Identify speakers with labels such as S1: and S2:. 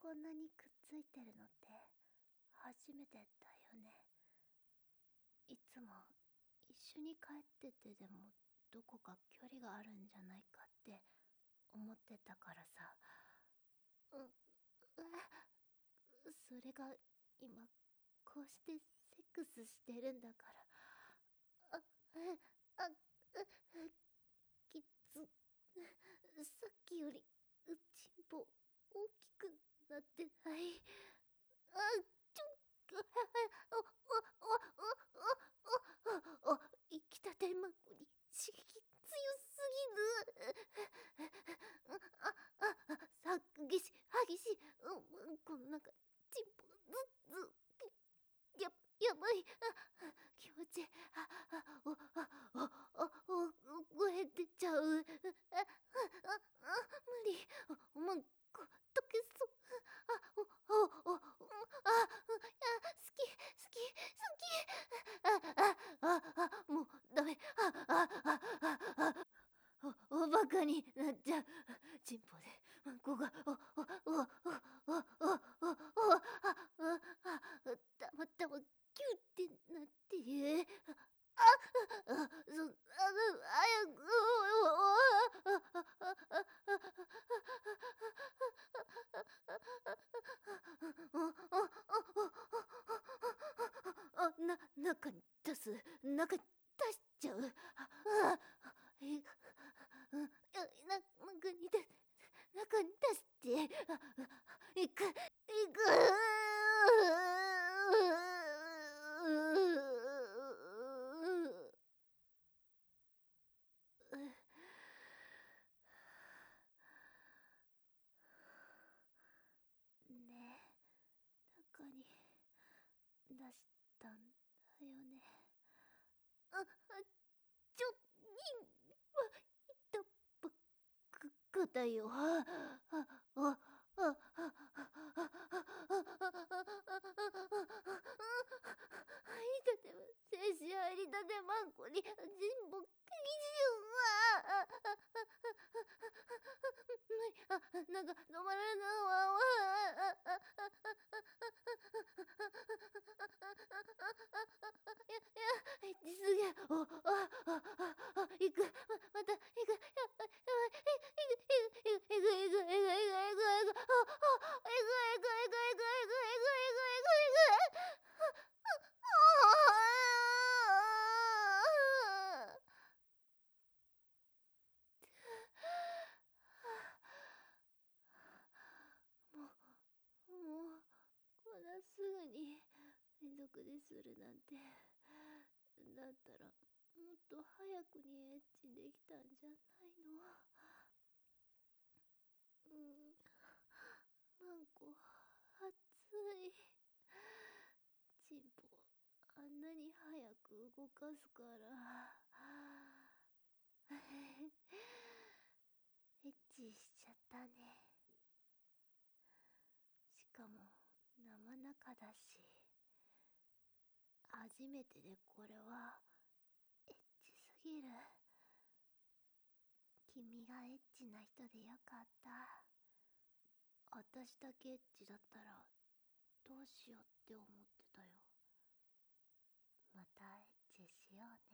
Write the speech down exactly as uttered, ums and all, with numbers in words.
S1: こんなにくっついてるのって初めてだよね。いつも一緒に帰っててでもどこか距離があるんじゃないかって思ってたからさ。う、うそれが今こうしてセックスしてるんだから。あ、あ、あ、きつ。さっきよりうちんぽ大きくなってない？あ、ちょ、あ、あ、あ、あ、あ、あ、あ、生きたてまこに刺激強すぎる。あ、あ、あ、さ、激し、激しい。うん、このなんか、ちんぽがず、ず、や、やばい。あ、気持ちいい。あ、あ、お、あ、お、お、お、声出ちゃう。あ、あ、あ、無理。もう、こ、溶けそう。あ、お、お、お、あ、あ、好き、好き、好き。あ、あ、あ、あ、もう、ダメ。あ、あ、あ、あ、お、おバカになっちゃう。チンポで、ここが、お、お、お、お、お、お、お、お、あ、あ、あ、たまたま、キュってなってる。あ、あ、そ、あの、早く、あ、な、中に出す、中に出しちゃう。あ、え、な、中に出、中に出して、あ、いく、いく。ねえ、中に出したんだよね。あ、あ、ちょ、にはいたばっかだよ。あ、あ、あ、あ、あ、あ、入りたては精子入りたてまんこに人母基準は、あ、なんか止まらぬわわ。いや、いや、すげえ。お、あ、あ、あ、あ、行く。ま、また、行く。やばい、やばい。行く、行く、行く、行く、行く、行く、行く、行く、行く、行く、行く、行く、行く、行く、行く、行く、行く、もう、もう、こんなすぐに連続でするなんて。だったら、もっと早くにエッチできたんじゃないの？うん、マンコ、熱い。チンポ、あんなに早く動かすから。エッチしちゃったね。しかも、生中だし。初めてでこれは、エッチすぎる。君がエッチな人でよかった。私だけエッチだったらどうしようって思ってたよ。またエッチしようね。